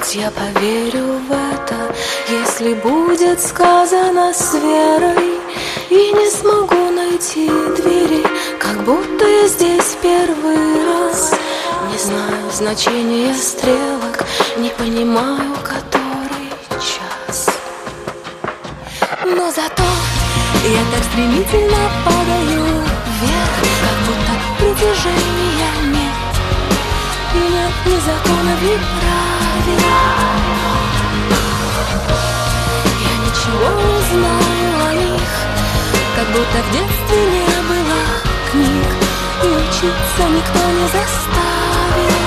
Хоть я поверю в это, если будет сказано с верой, и не смогу найти двери, как будто я здесь первый раз. Не знаю значения стрелок, не понимаю, который час. Но зато я так стремительно падаю вверх, как будто притяжения нет. И нет ни законов, ни правил. Я ничего не знаю о них, как будто в детстве не было книг, и учиться никто не заставил.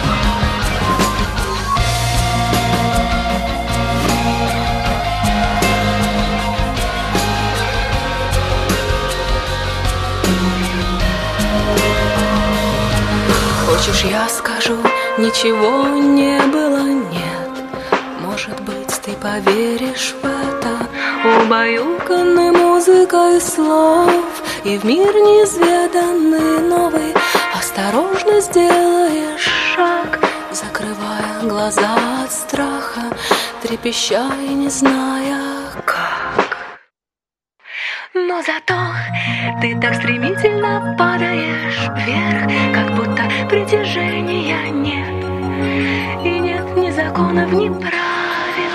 Хочешь, я скажу, ничего не было, нет. Может быть, ты поверишь в это, убаюканной музыкой слов, и в мир неизведанный новый осторожно сделаешь шаг, закрывая глаза от страха, трепеща и не зная как. Но зато ты так стремительно падаешь вверх, как будто притяжения нет, и нет ни законов, ни правил.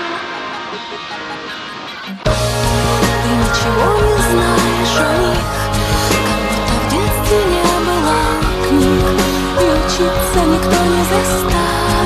Ты ничего не знаешь о них, как будто в детстве не было книг, и учиться никто не заставил.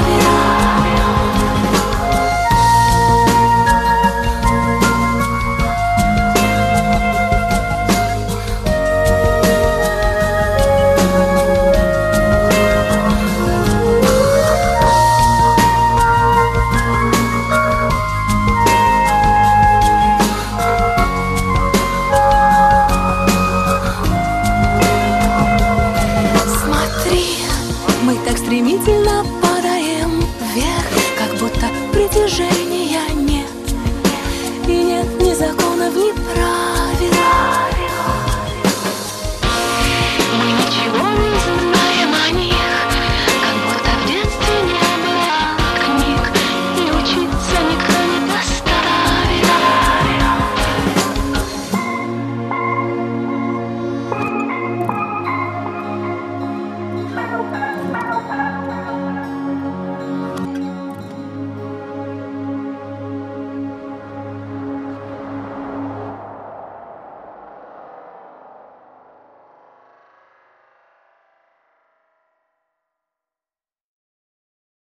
Стремительно падаем вверх, как будто притяжения нет, и нет ни законов, ни прав.